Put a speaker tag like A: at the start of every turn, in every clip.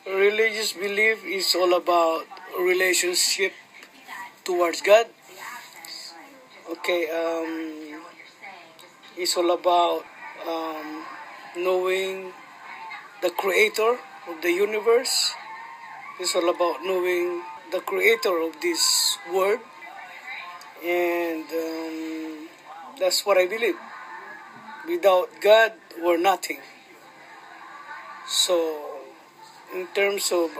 A: Religious belief is all about relationship towards God. Okay, it's all about knowing the creator of the universe. It's all about knowing the creator of this world. And that's what I believe. Without God, we're nothing. So, in terms of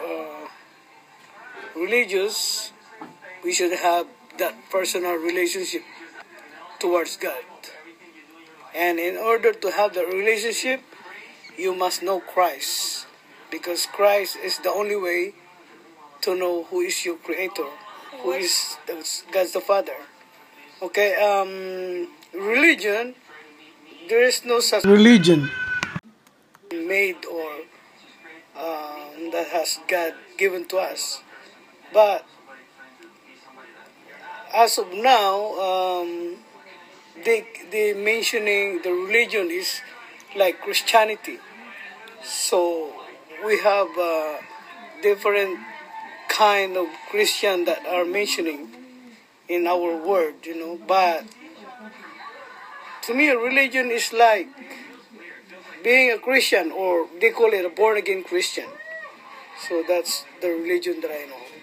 A: religious, we should have that personal relationship towards God. And in order to have that relationship, you must know Christ. Because Christ is the only way to know who is your creator, who is God's the Father. Okay, religion, there is no such religion made or that has God given to us. But as of now, they mentioning the religion is like Christianity. So we have different kind of Christian that are mentioning in our word, But to me, a religion is like being a Christian, or they call it a born again Christian. So that's the religion that I know.